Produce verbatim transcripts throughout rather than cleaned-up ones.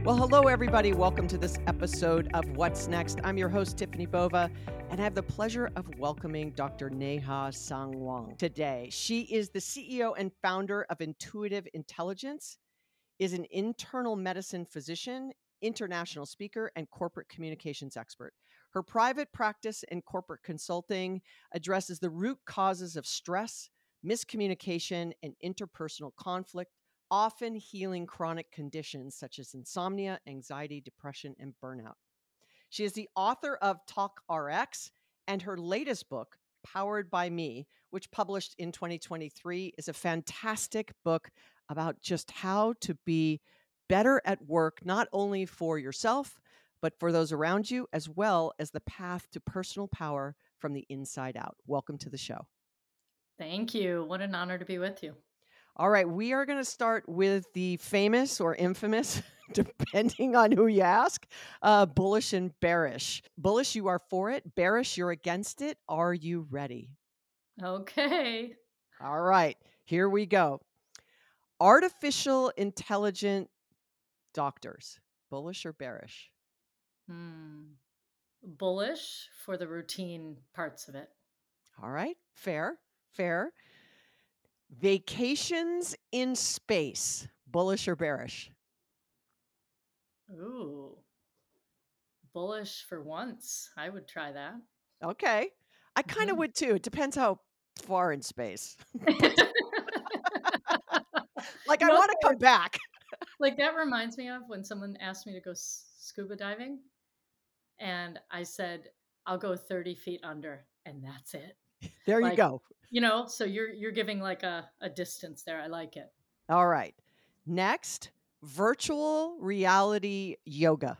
Well, hello, everybody. Welcome to this episode of What's Next. I'm your host, Tiffany Bova, and I have the pleasure of welcoming Doctor Neha Sangwang today. She is the C E O and founder of Intuitive Intelligence, is an internal medicine physician, international speaker, and corporate communications expert. Her private practice and corporate consulting addresses the root causes of stress, miscommunication, and interpersonal conflict, often healing chronic conditions such as insomnia, anxiety, depression, and burnout. She is the author of Talk R X, and her latest book, Powered by Me, which published in twenty twenty-three, is a fantastic book about just how to be better at work, not only for yourself, but for those around you, as well as the path to personal power from the inside out. Welcome to the show. Thank you. What an honor to be with you. All right, we are going to start with the famous or infamous, depending on who you ask, uh, bullish and bearish. Bullish, you are for it. Bearish, you're against it. Are you ready? Okay. All right, here we go. Artificial intelligent doctors, bullish or bearish? Hmm. Bullish for the routine parts of it. All right, fair, fair. Vacations in space, bullish or bearish? Ooh. Bullish for once. I would try that. Okay. I kind of Mhm. would too. It depends how far in space. Like, You I know, want to come back. like that reminds me of when someone asked me to go s- scuba diving, and I said, I'll go thirty feet under, and that's it. There you Like, go. you know, so you're you're giving like a, a distance there. I like it. All right. Next, virtual reality yoga.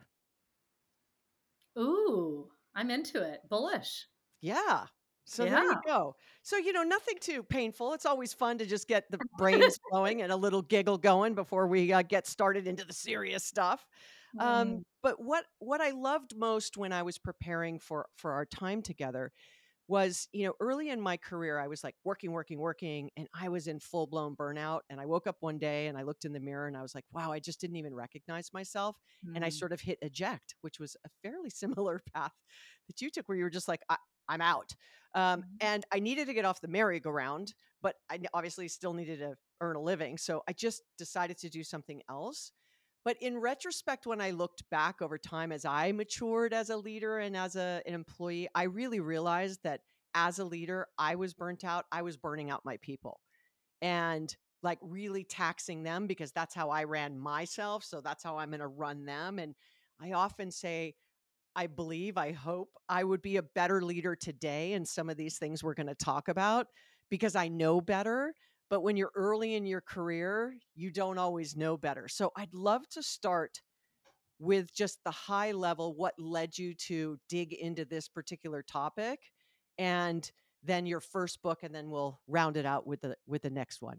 Ooh, I'm into it. Bullish. Yeah. So there you Yeah. go. So, you know, nothing too painful. It's always fun to just get the brains flowing and a little giggle going before we uh, get started into the serious stuff. Um, Mm. but what what I loved most when I was preparing for for our time together was, you know, early in my career, I was like working, working, working, and I was in full blown burnout. And I woke up one day and I looked in the mirror and I was like, wow, I just didn't even recognize myself. And I Mm. sort of hit eject, which was a fairly similar path that you took, where you were just like, I, I'm out. Um, Mhm. and I needed to get off the merry-go-round, but I n- obviously still needed to earn a living. So I just decided to do something else. But in retrospect, when I looked back over time as I matured as a leader and as a, an employee, I really realized that as a leader, I was burnt out. I was burning out my people and like really taxing them because that's how I ran myself. So that's how I'm going to run them. And I often say, I believe, I hope I would be a better leader today in some of these things we're going to talk about because I know better. But when you're early in your career, you don't always know better. So I'd love to start with just the high level, what led you to dig into this particular topic, and then your first book, and then we'll round it out with the with the next one.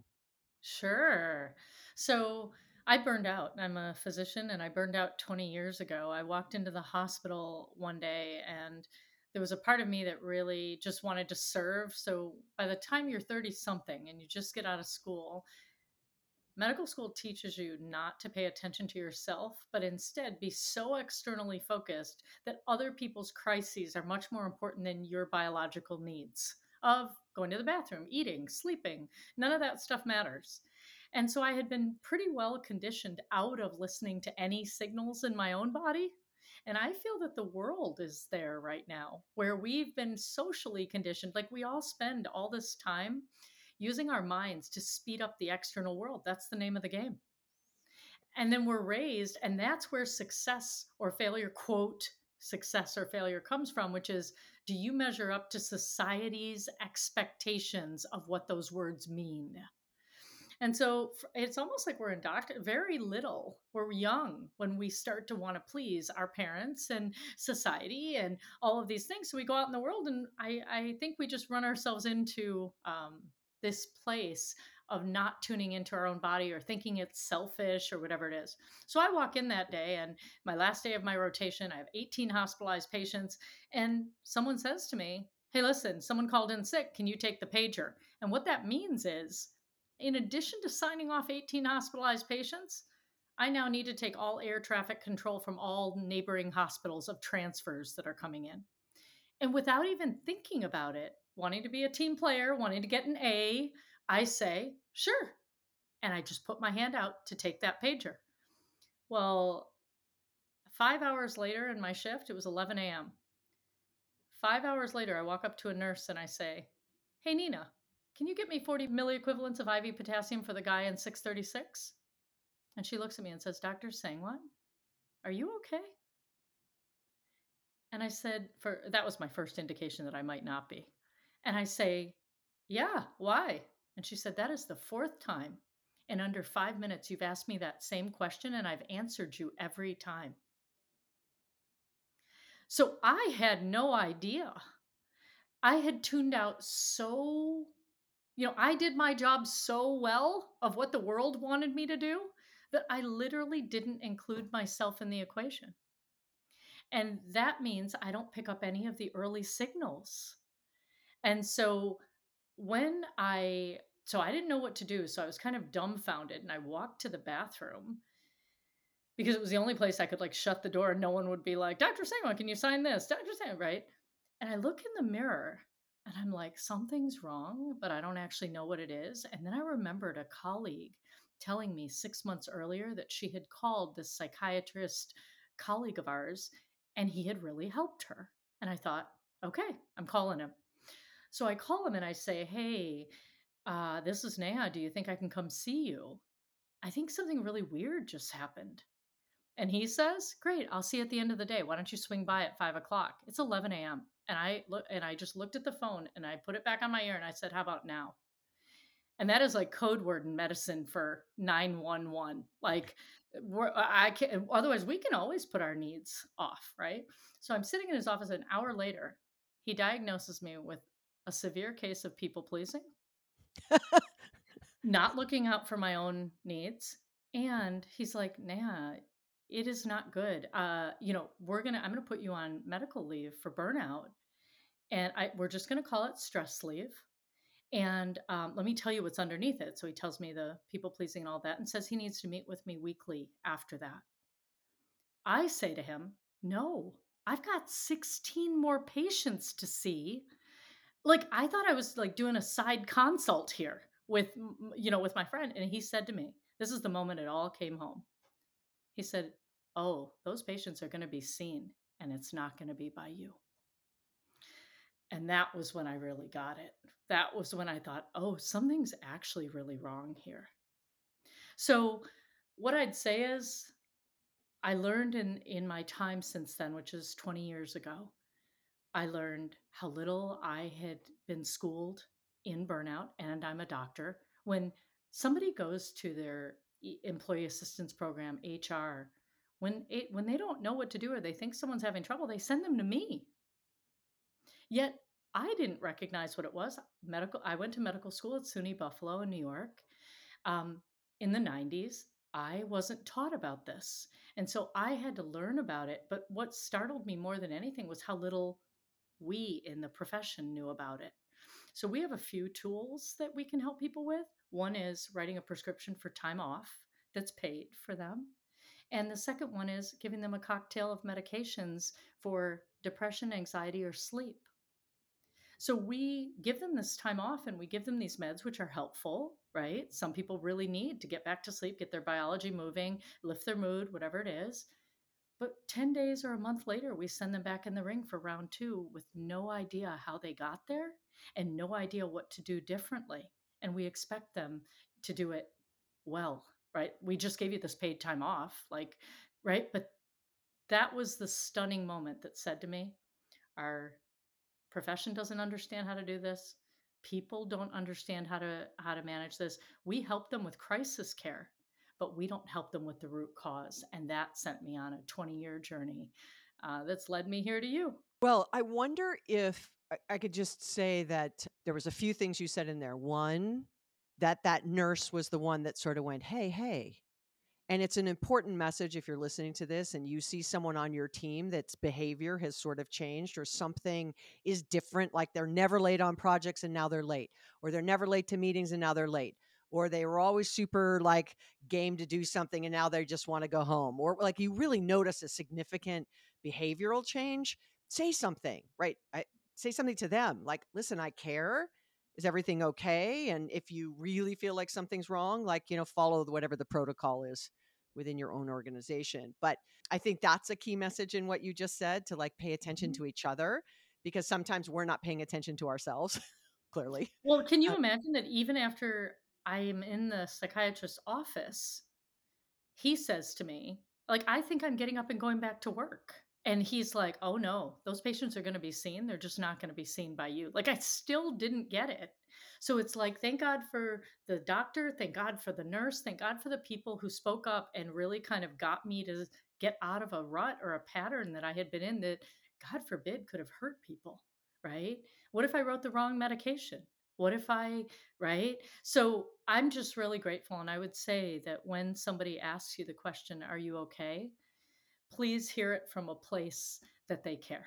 Sure. So I burned out. I'm a physician and I burned out twenty years ago. I walked into the hospital one day and there was a part of me that really just wanted to serve. So by the time you're thirty something and you just get out of school, medical school teaches you not to pay attention to yourself, but instead be so externally focused that other people's crises are much more important than your biological needs of going to the bathroom, eating, sleeping. None of that stuff matters. And so I had been pretty well conditioned out of listening to any signals in my own body. And I feel that the world is there right now where we've been socially conditioned. Like we all spend all this time using our minds to speed up the external world. That's the name of the game. And then we're raised, and that's where success or failure, quote, success or failure comes from, which is, do you measure up to society's expectations of what those words mean? And so it's almost like we're indoctrinated very little. We're young when we start to want to please our parents and society and all of these things. So we go out in the world, and I, I think we just run ourselves into um, this place of not tuning into our own body or thinking it's selfish or whatever it is. So I walk in that day, and my last day of my rotation, I have eighteen hospitalized patients, and someone says to me, "Hey, listen, someone called in sick. Can you take the pager?" And what that means is, in addition to signing off eighteen hospitalized patients, I now need to take all air traffic control from all neighboring hospitals of transfers that are coming in. And without even thinking about it, wanting to be a team player, wanting to get an A, I say, sure. And I just put my hand out to take that pager. Well, five hours later in my shift, it was eleven a.m. Five hours later, I walk up to a nurse and I say, hey, Nina, can you get me forty milliequivalents of I V potassium for the guy in six thirty-six? And she looks at me and says, Doctor Sangwan, are you okay? And I said, for that was my first indication that I might not be. And I say, yeah, why? And she said, that is the fourth time in under five minutes you've asked me that same question, and I've answered you every time. So I had no idea. I had tuned out so, you know, I did my job so well of what the world wanted me to do that I literally didn't include myself in the equation. And that means I don't pick up any of the early signals. And so when I, so I didn't know what to do. So I was kind of dumbfounded and I walked to the bathroom because it was the only place I could like shut the door and no one would be like, Doctor Sangwan, can you sign this? Doctor Sangwan, right? And I look in the mirror and I'm like, something's wrong, but I don't actually know what it is. And then I remembered a colleague telling me six months earlier that she had called this psychiatrist colleague of ours and he had really helped her. And I thought, okay, I'm calling him. So I call him and I say, hey, uh, this is Neha. Do you think I can come see you? I think something really weird just happened. And he says, great, I'll see you at the end of the day. Why don't you swing by at five o'clock? It's eleven a.m. And I look and I just looked at the phone and I put it back on my ear and I said, how about now? And that is like code word in medicine for nine one one. Like we're, I can otherwise we can always put our needs off, right? So I'm sitting in his office an hour later. He diagnoses me with a severe case of people pleasing, not looking out for my own needs. And he's like, nah, it is not good. Uh, you know, we're gonna I'm gonna put you on medical leave for burnout. And I we're just gonna call it stress leave. And um, let me tell you what's underneath it. So he tells me the people pleasing and all that and says he needs to meet with me weekly after that. I say to him, no, I've got sixteen more patients to see. Like I thought I was like doing a side consult here with you know with my friend, and he said to me, this is the moment it all came home. He said, oh, those patients are going to be seen and it's not going to be by you. And that was when I really got it. That was when I thought, oh, something's actually really wrong here. So what I'd say is I learned in in my time since then, which is twenty years ago, I learned how little I had been schooled in burnout, and I'm a doctor. When somebody goes to their e- employee assistance program, H R, when it when they don't know what to do or they think someone's having trouble, they send them to me. Yet I didn't recognize what it was. Medical. I went to medical school at SUNY Buffalo in New York um, in the nineties. I wasn't taught about this, and so I had to learn about it. But what startled me more than anything was how little we in the profession knew about it. So we have a few tools that we can help people with. One is writing a prescription for time off that's paid for them. And the second one is giving them a cocktail of medications for depression, anxiety, or sleep. So we give them this time off and we give them these meds, which are helpful, right? Some people really need to get back to sleep, get their biology moving, lift their mood, whatever it is. But ten days or a month later, we send them back in the ring for round two with no idea how they got there and no idea what to do differently. And we expect them to do it well, right? We just gave you this paid time off, like, right? But that was the stunning moment that said to me, our profession doesn't understand how to do this. People don't understand how to how to manage this. We help them with crisis care, but we don't help them with the root cause. And that sent me on a twenty year journey uh, that's led me here to you. Well, I wonder if I I could just say that there was a few things you said in there. One, that that nurse was the one that sort of went, "Hey, hey." And it's an important message if you're listening to this and you see someone on your team that's behavior has sort of changed or something is different, like they're never late on projects and now they're late, or they're never late to meetings and now they're late, or they were always super like game to do something and now they just want to go home, or like you really notice a significant behavioral change, say something, right? I, say something to them like, listen, I care. Is everything okay? And if you really feel like something's wrong, like, you know, follow whatever the protocol is within your own organization. But I think that's a key message in what you just said, to like pay attention Mhm. to each other, because sometimes we're not paying attention to ourselves, clearly. Well, can you Uh, imagine that even after I am in the psychiatrist's office, he says to me, like, "I think I'm getting up and going back to work." And he's like, "Oh, no. Those patients are gonna be seen. They're just not gonna be seen by you." Like, I still didn't get it. So it's like, thank God for the doctor, thank God for the nurse, thank God for the people who spoke up and really kind of got me to get out of a rut or a pattern that I had been in that, God forbid, could have hurt people, right? What if I wrote the wrong medication? What if I right? So I'm just really grateful. And I would say that when somebody asks you the question, "Are you okay?" Please hear it from a place that they care.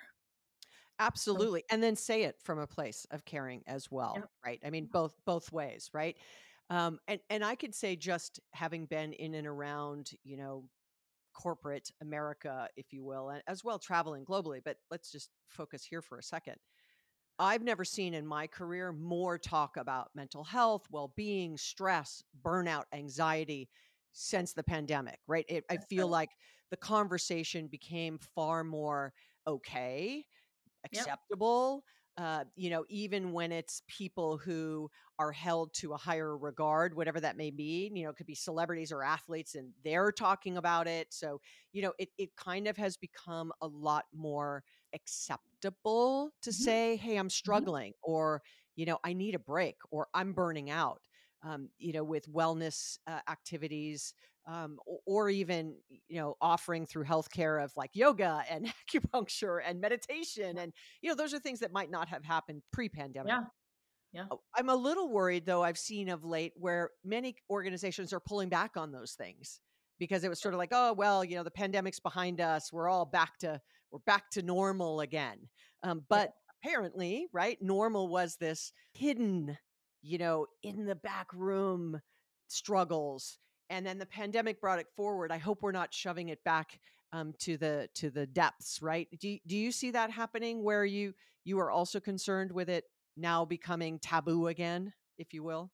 So, Absolutely. And then say it from a place of caring as well, yep, right? I mean, both both ways, right? Um, and and I could say, just having been in and around, you know, corporate America, if you will, and as well traveling globally. But let's just focus here for a second. I've never seen in my career more talk about mental health, well-being, stress, burnout, anxiety since the pandemic, right? It, I that's feel right. like the conversation became far more okay, Yep. acceptable, uh, you know, even when it's people who are held to a higher regard, whatever that may be. You know, it could be celebrities or athletes and they're talking about it. So, you know, it it kind of has become a lot more acceptable to Mhm, say, "Hey, I'm mhm. struggling," or, you know, "I need a break," or "I'm burning out." Um, you know, with wellness uh, activities, um, or, or even, you know, offering through healthcare of like yoga and acupuncture and meditation, and you know, those are things that might not have happened pre-pandemic. Yeah, yeah. Oh, I'm a little worried though, I've seen of late where many organizations are pulling back on those things, because it was sort of like, oh well, you know, the pandemic's behind us, we're all back to we're back to normal again. Um, Yeah. but apparently, right, normal was this hidden, you know, in the back room struggles, and then the pandemic brought it forward. I hope we're not shoving it back um, to the to the depths, right? Do you, do you see that happening where you you are also concerned with it now becoming taboo again, if you will?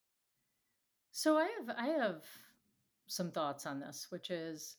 So I have I have some thoughts on this, which is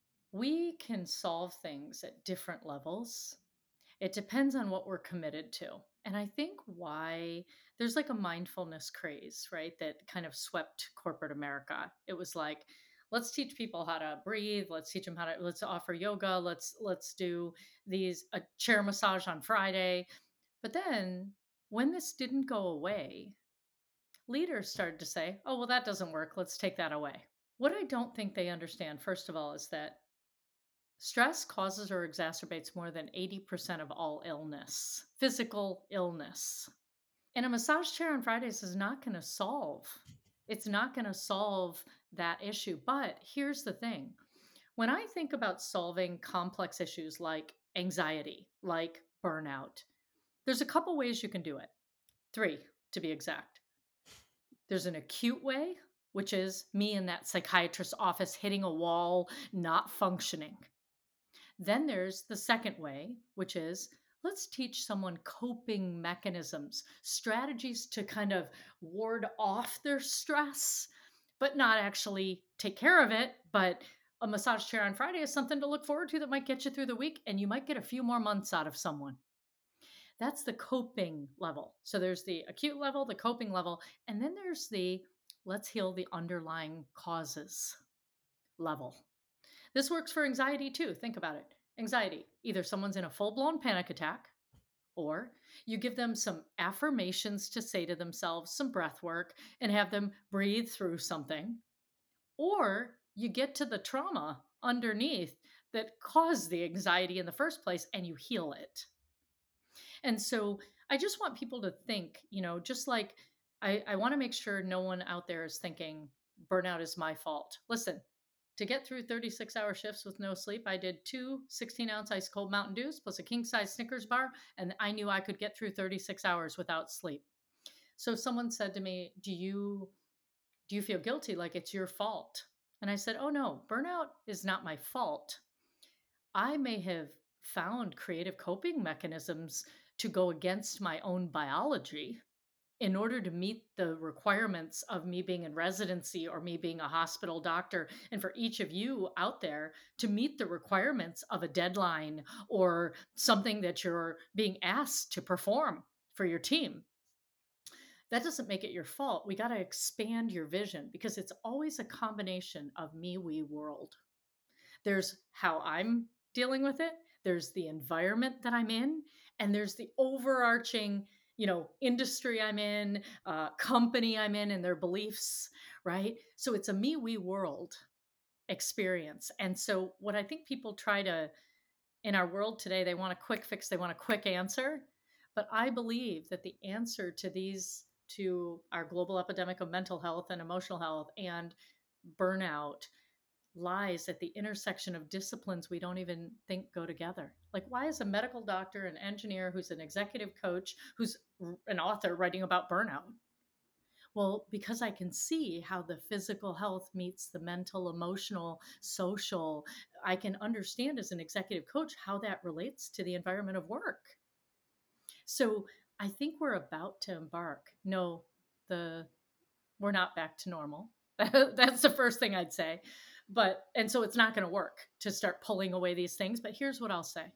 we can solve things at different levels. It depends on what we're committed to. And I think why there's like a mindfulness craze, right? That kind of swept corporate America. It was like, let's teach people how to breathe. Let's teach them how to, let's offer yoga. Let's, let's do these, a chair massage on Friday. But then when this didn't go away, leaders started to say, oh, well, that doesn't work. Let's take that away. What I don't think they understand, first of all, is that stress causes or exacerbates more than eighty percent of all illness, physical illness. And a massage chair on Fridays is not going to solve. It's not going to solve that issue. But here's the thing. When I think about solving complex issues like anxiety, like burnout, there's a couple ways you can do it. Three, to be exact. There's an acute way, which is me in that psychiatrist's office hitting a wall, not functioning. Then there's the second way, which is let's teach someone coping mechanisms, strategies to kind of ward off their stress, but not actually take care of it. But a massage chair on Friday is something to look forward to that might get you through the week, and you might get a few more months out of someone. That's the coping level. So there's the acute level, the coping level, and then there's the let's heal the underlying causes level. This works for anxiety too. Think about it. Anxiety, either someone's in a full blown panic attack, or you give them some affirmations to say to themselves, some breath work, and have them breathe through something, or you get to the trauma underneath that caused the anxiety in the first place and you heal it. And so I just want people to think, you know, just like I, I want to make sure no one out there is thinking burnout is my fault. Listen, to get through thirty-six hour shifts with no sleep, I did two sixteen ounce ice cold Mountain Dews plus a king size Snickers bar, and I knew I could get through thirty-six hours without sleep. So someone said to me, do you Do you feel guilty like it's your fault? And I said, oh no, burnout is not my fault. I may have found creative coping mechanisms to go against my own biology in order to meet the requirements of me being in residency or me being a hospital doctor. And for each of you out there to meet the requirements of a deadline or something that you're being asked to perform for your team. That doesn't make it your fault. We got to expand your vision because it's always a combination of me, we, world. There's how I'm dealing with it, there's the environment that I'm in, and there's the overarching, you know, industry I'm in, uh, company I'm in, and their beliefs, right? So it's a me, we world experience. And so what I think people try to, in our world today, they want a quick fix, they want a quick answer. But I believe that the answer to these, to our global epidemic of mental health and emotional health and burnout, lies at the intersection of disciplines we don't even think go together. Like, why is a medical doctor, an engineer, who's an executive coach, who's an author writing about burnout? Well, because I can see how the physical health meets the mental, emotional, social. I can understand as an executive coach how that relates to the environment of work. So I think we're about to embark. No, the we're not back to normal. That's the first thing I'd say. But, and so it's not going to work to start pulling away these things. But here's what I'll say: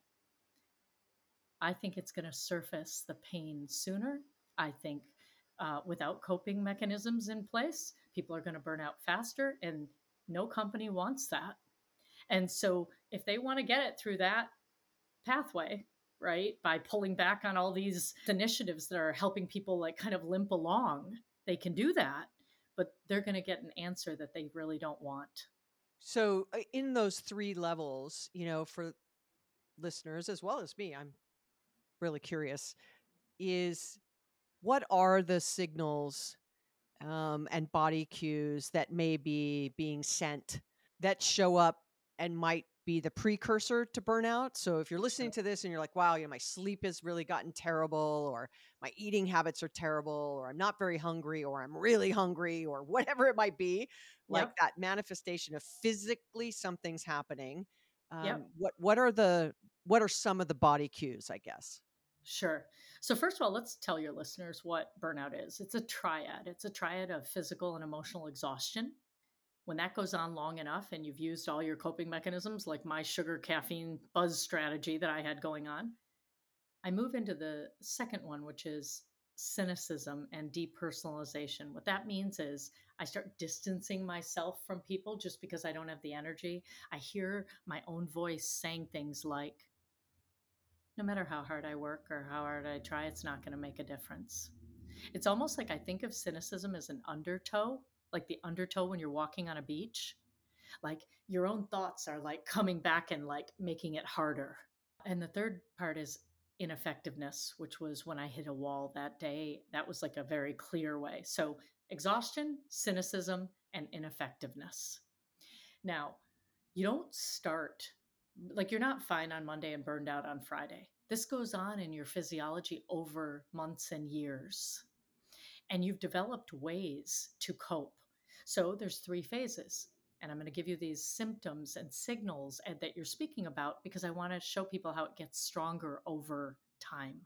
I think it's going to surface the pain sooner. I think uh, without coping mechanisms in place, people are going to burn out faster. And no company wants that. And so if they want to get it through that pathway, right, by pulling back on all these initiatives that are helping people like kind of limp along, they can do that, but they're going to get an answer that they really don't want. So, uh, in those three levels, you know, for listeners as well as me, I'm really curious, is what are the signals um, and body cues that may be being sent that show up and might be the precursor to burnout? So if you're listening Sure. to this and you're like, wow, you know, my sleep has really gotten terrible, or my eating habits are terrible, or I'm not very hungry, or I'm really hungry, or whatever it might be, like Yep. that manifestation of physically something's happening. Yep. Um, what what are the what are some of the body cues, I guess? Sure. So, first of all, let's tell your listeners what burnout is. It's a triad, it's a triad of physical and emotional exhaustion. When that goes on long enough and you've used all your coping mechanisms, like my sugar caffeine buzz strategy that I had going on, I move into the second one, which is cynicism and depersonalization. What that means is I start distancing myself from people just because I don't have the energy. I hear my own voice saying things like, no matter how hard I work or how hard I try, it's not going to make a difference. It's almost like I think of cynicism as an undertow, like the undertow when you're walking on a beach. Like your own thoughts are like coming back and like making it harder. And the third part is ineffectiveness, which was when I hit a wall that day. That was like a very clear way. So exhaustion, cynicism, and ineffectiveness. Now, you don't start like you're not fine on Monday and burned out on Friday. This goes on in your physiology over months and years. And you've developed ways to cope. So there's three phases. And I'm going to give you these symptoms and signals and that you're speaking about because I want to show people how it gets stronger over time.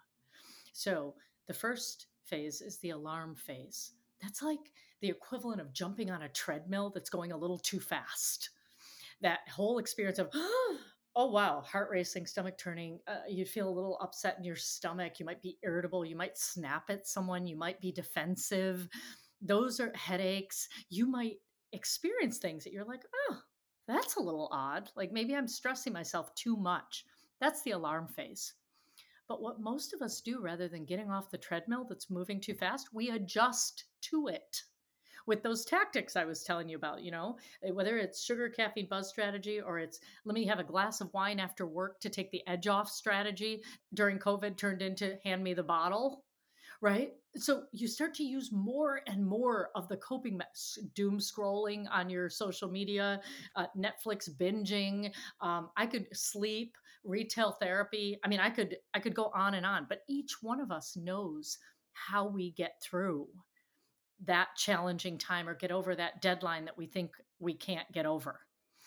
So the first phase is the alarm phase. That's like the equivalent of jumping on a treadmill that's going a little too fast. That whole experience of, oh, wow, heart racing, stomach turning. Uh, you'd feel a little upset in your stomach. You might be irritable. You might snap at someone. You might be defensive. Those are headaches. You might experience things that you're like, oh, that's a little odd. Like maybe I'm stressing myself too much. That's the alarm phase. But what most of us do, rather than getting off the treadmill that's moving too fast, we adjust to it with those tactics I was telling you about, you know, eh, whether it's sugar caffeine buzz strategy or it's let me have a glass of wine after work to take the edge off strategy during COVID turned into hand me the bottle, right? So you start to use more and more of the coping mess, doom scrolling on your social media, uh, Netflix binging. Um, I could sleep, retail therapy. I mean, I could I could go on and on, but each one of us knows how we get through. that challenging time or get over that deadline that we think we can't get over.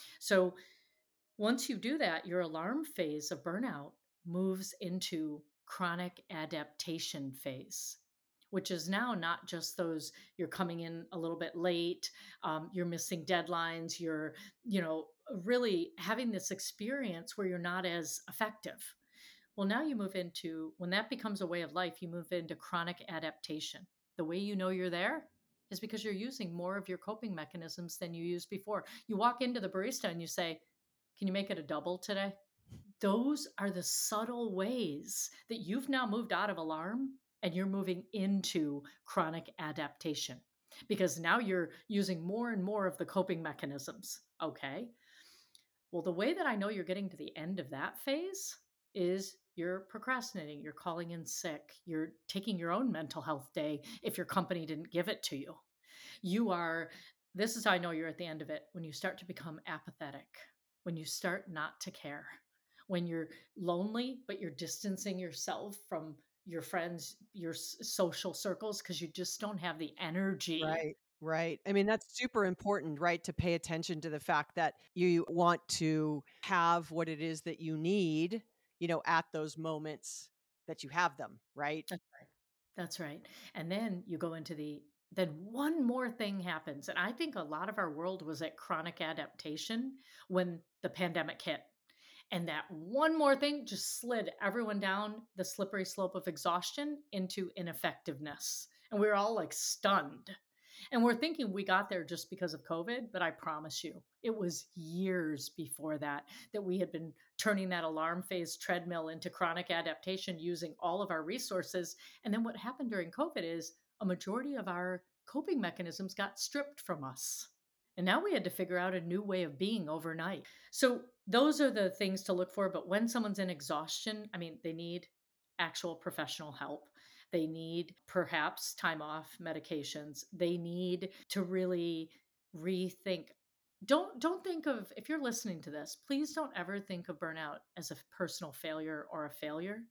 So once you do that, your alarm phase of burnout moves into chronic adaptation phase, which is now not just those you're coming in a little bit late, um, you're missing deadlines, you're, you know, really having this experience where you're not as effective. Well, now you move into when that becomes a way of life, you move into chronic adaptation. The way you know you're there is because you're using more of your coping mechanisms than you used before. You walk into the barista and you say, "Can you make it a double today?" Those are the subtle ways that you've now moved out of alarm and you're moving into chronic adaptation because now you're using more and more of the coping mechanisms. Okay. Well, the way that I know you're getting to the end of that phase is you're procrastinating, you're calling in sick, you're taking your own mental health day if your company didn't give it to you. You are, this is how I know you're at the end of it, when you start to become apathetic, when you start not to care, when you're lonely, but you're distancing yourself from your friends, your s- social circles, because you just don't have the energy. Right, right. I mean, that's super important, right? To pay attention to the fact that you want to have what it is that you need, you know, at those moments that you have them, right? That's right. That's right. And then you go into the, then one more thing happens. And I think a lot of our world was at chronic adaptation when the pandemic hit. And that one more thing just slid everyone down the slippery slope of exhaustion into ineffectiveness. And we were all like stunned. And we're thinking we got there just because of COVID, but I promise you, it was years before that that we had been turning that alarm phase treadmill into chronic adaptation using all of our resources. And then what happened during COVID is a majority of our coping mechanisms got stripped from us. And now we had to figure out a new way of being overnight. So those are the things to look for. But when someone's in exhaustion, I mean, they need actual professional help. They need perhaps time off medications. They need to really rethink. Don't don't think of, if you're listening to this, please don't ever think of burnout as a personal failure or a failure.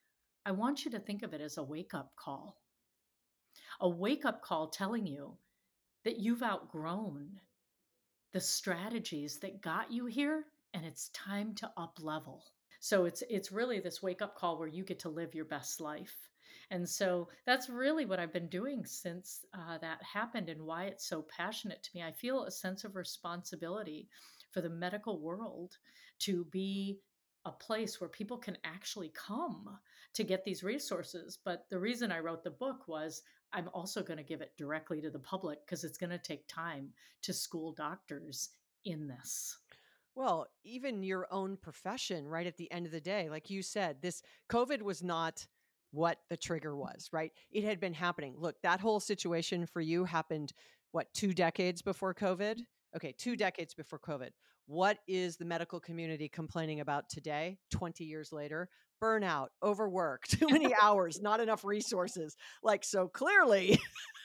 I want you to think of it as a wake-up call. A wake-up call telling you that you've outgrown the strategies that got you here and it's time to up level. So it's it's really this wake up call where you get to live your best life. And so that's really what I've been doing since uh, that happened and why it's so passionate to me. I feel a sense of responsibility for the medical world to be a place where people can actually come to get these resources. But the reason I wrote the book was I'm also going to give it directly to the public because it's going to take time to school doctors in this. Well, even your own profession, right? At the end of the day, like you said, this COVID was not what the trigger was, right? It had been happening. Look, that whole situation for you happened, what, two decades before COVID? Okay, two decades before COVID. What is the medical community complaining about today, twenty years later? Burnout, overwork, too many hours, not enough resources. Like, so clearly,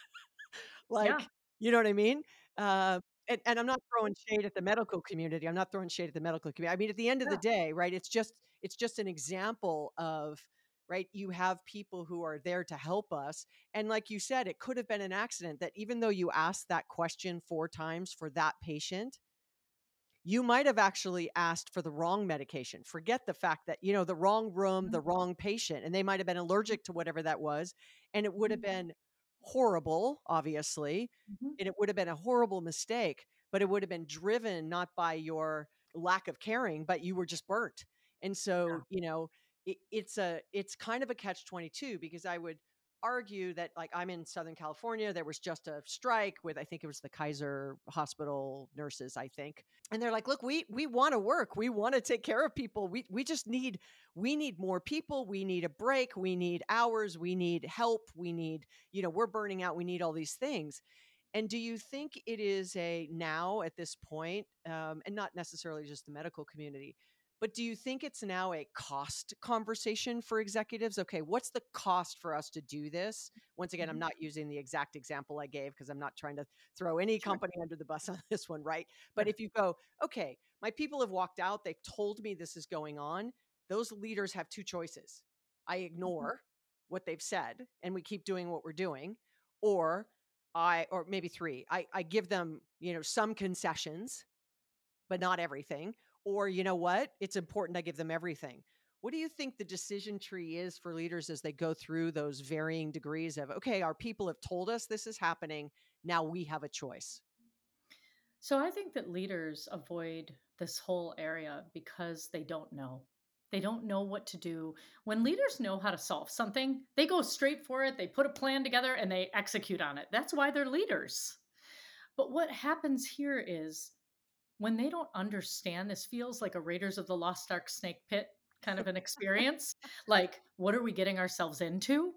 Yeah. like, you know what I mean? Uh, and and I'm not throwing shade at the medical community. I'm not throwing shade at the medical community. I mean, at the end of the Yeah. day, right, it's just it's just an example of, right, you have people who are there to help us. And like you said, it could have been an accident that even though you asked that question four times for that patient, you might have actually asked for the wrong medication. Forget the fact that, you know, the wrong room, Mhm. the wrong patient, and they might have been allergic to whatever that was. And it would have Mhm. been horrible, obviously. Mhm. And it would have been a horrible mistake, but it would have been driven not by your lack of caring, but you were just burnt. And so, Yeah. you know, it, it's a, it's kind of a catch twenty-two because I would argue that, like, I'm in Southern California, there was just a strike with, I think it was the Kaiser Hospital nurses, I think, and they're like, look, we we want to work, we want to take care of people, we we just need we need more people, we need a break, we need hours, we need help, we need, you know, we're burning out, we need all these things. And do you think it is a now at this point, um, and not necessarily just the medical community, but do you think it's now a cost conversation for executives? Okay, what's the cost for us to do this? Once again, I'm Mhm. not using the exact example I gave because I'm not trying to throw any Sure. company under the bus on this one, right? But Sure. if you go, okay, my people have walked out, they've told me this is going on, those leaders have two choices. I Mhm. ignore what they've said and we keep doing what we're doing, or I or maybe three. I I give them, you know, some concessions, but not everything. Or you know what? It's important I give them everything. What do you think the decision tree is for leaders as they go through those varying degrees of, okay, our people have told us this is happening. Now we have a choice. So I think that leaders avoid this whole area because they don't know. They don't know what to do. When leaders know how to solve something, they go straight for it, they put a plan together, and they execute on it. That's why they're leaders. But what happens here is when they don't understand, this feels like a Raiders of the Lost Ark snake pit kind of an experience. Like, what are we getting ourselves into?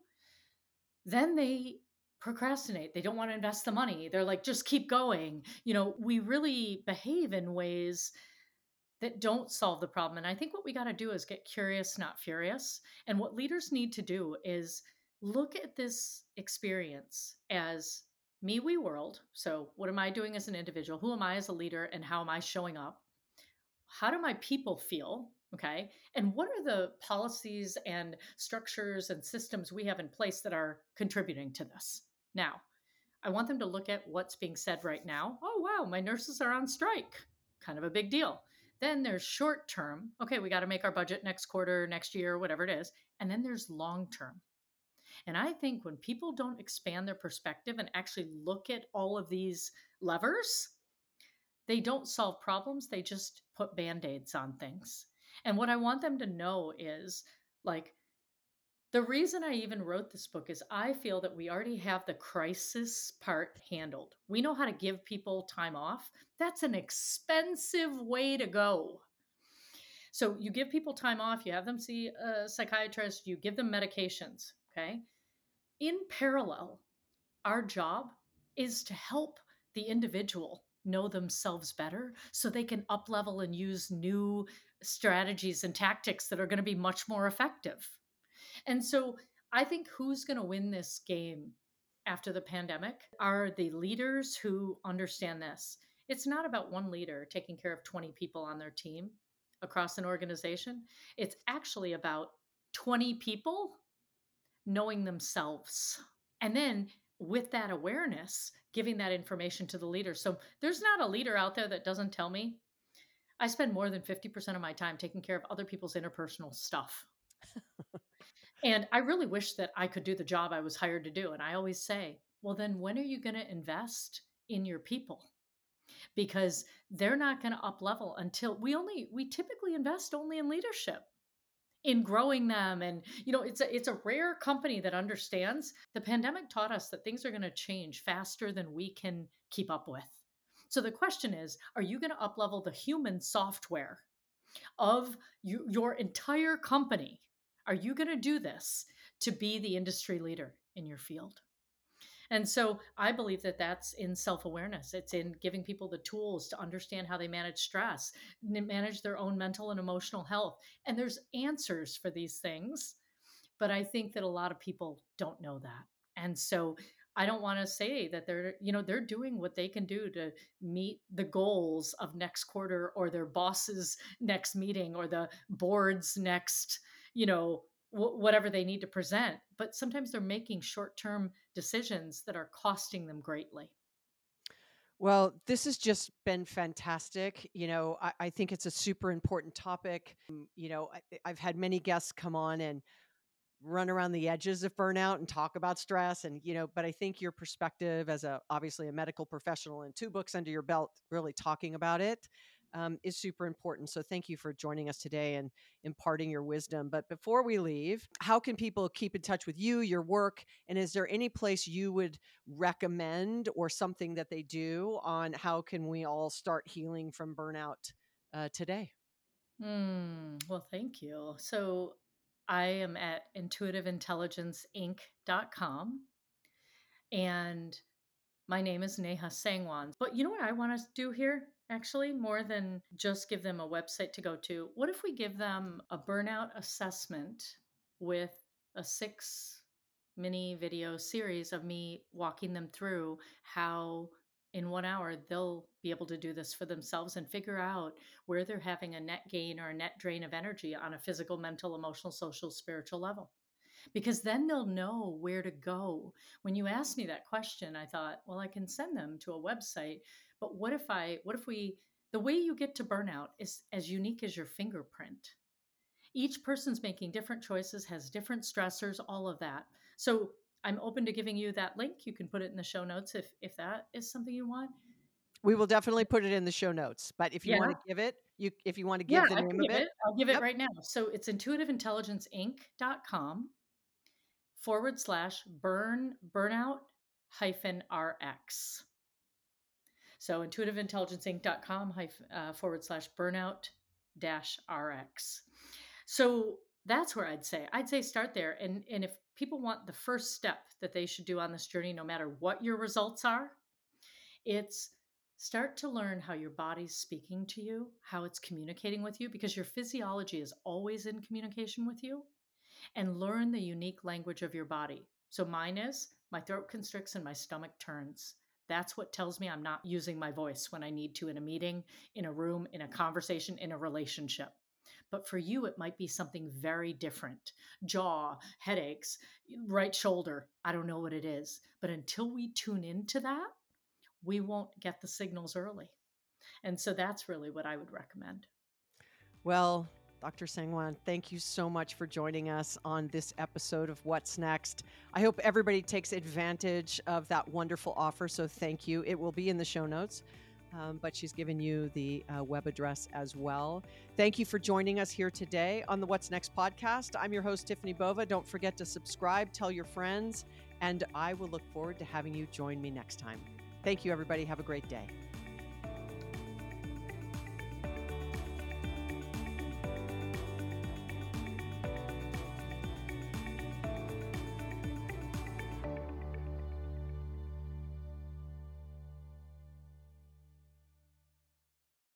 Then they procrastinate. They don't want to invest the money. They're like, just keep going. You know, we really behave in ways that don't solve the problem. And I think what we got to do is get curious, not furious. And what leaders need to do is look at this experience as me, we world. So, what am I doing as an individual? Who am I as a leader? And how am I showing up? How do my people feel? Okay. And what are the policies and structures and systems we have in place that are contributing to this? Now, I want them to look at what's being said right now. Oh, wow, my nurses are on strike. Kind of a big deal. Then there's short term. Okay, we got to make our budget next quarter, next year, whatever it is. And then there's long term. And I think when people don't expand their perspective and actually look at all of these levers, they don't solve problems, they just put band-aids on things. And what I want them to know is, like, the reason I even wrote this book is I feel that we already have the crisis part handled. We know how to give people time off. That's an expensive way to go. So you give people time off, you have them see a psychiatrist, you give them medications, okay? In parallel, our job is to help the individual know themselves better so they can up level and use new strategies and tactics that are going to be much more effective. And so I think who's going to win this game after the pandemic are the leaders who understand this. It's not about one leader taking care of twenty people on their team across an organization. It's actually about twenty people knowing themselves. And then with that awareness, giving that information to the leader. So there's not a leader out there that doesn't tell me I spend more than fifty percent of my time taking care of other people's interpersonal stuff. And I really wish that I could do the job I was hired to do. And I always say, well, then when are you going to invest in your people? Because they're not going to up level until we only, we typically invest only in leadership, in growing them. And you know, it's a it's a rare company that understands the pandemic taught us that things are going to change faster than we can keep up with. So the question is, are you going to up level the human software of you, your entire company? Are you going to do this to be the industry leader in your field? And so I believe that that's in self awareness. It's in giving people the tools to understand how they manage stress, manage their own mental and emotional health. And there's answers for these things. But I think that a lot of people don't know that. And so I don't want to say that they're, you know, they're doing what they can do to meet the goals of next quarter or their boss's next meeting or the board's next, you know, wh- whatever they need to present. But sometimes they're making short term decisions that are costing them greatly. Well, this has just been fantastic. You know, I, I think it's a super important topic. Um, You know, I, I've had many guests come on and run around the edges of burnout and talk about stress, and you know, but I think your perspective as a obviously a medical professional and two books under your belt really talking about it, um, is super important. So thank you for joining us today and imparting your wisdom. But before we leave, how can people keep in touch with you, your work, and is there any place you would recommend or something that they do on how can we all start healing from burnout uh, today? Hmm. Well, thank you. So I am at intuitive intelligence inc dot com, and my name is Neha Sangwan. But you know what I want to do here? Actually, more than just give them a website to go to, what if we give them a burnout assessment with a six mini video series of me walking them through how in one hour they'll be able to do this for themselves and figure out where they're having a net gain or a net drain of energy on a physical, mental, emotional, social, spiritual level. because then they'll know where to go. When you asked me that question, I thought, well, I can send them to a website, but what if I, what if we, the way you get to burnout is as unique as your fingerprint. Each person's making different choices, has different stressors, all of that. So I'm open to giving you that link. You can put it in the show notes if if that is something you want. We will definitely put it in the show notes, but if you wanna Yeah. give it, you if you wanna Yeah, give the I name can of give it. it. I'll give it Yep. right now. So it's intuitive intelligence inc dot com forward slash burn burnout hyphen rx. So intuitive intelligence inc dot com uh, forward slash burnout dash rx. So that's where I'd say, I'd say start there. And, and if people want the first step that they should do on this journey, no matter what your results are, it's start to learn how your body's speaking to you, how it's communicating with you, because your physiology is always in communication with you, and learn the unique language of your body. So mine is my throat constricts and my stomach turns. That's what tells me I'm not using my voice when I need to in a meeting, in a room, in a conversation, in a relationship. But for you, it might be something very different. Jaw, headaches, right shoulder. I don't know what it is. But until we tune into that, we won't get the signals early. And so that's really what I would recommend. Well, Doctor Sangwan, thank you so much for joining us on this episode of What's Next. I hope everybody takes advantage of that wonderful offer, so thank you. It will be in the show notes, um, but she's given you the uh, web address as well. Thank you for joining us here today on the What's Next podcast. I'm your host, Tiffany Bova. Don't forget to subscribe, tell your friends, and I will look forward to having you join me next time. Thank you, everybody. Have a great day.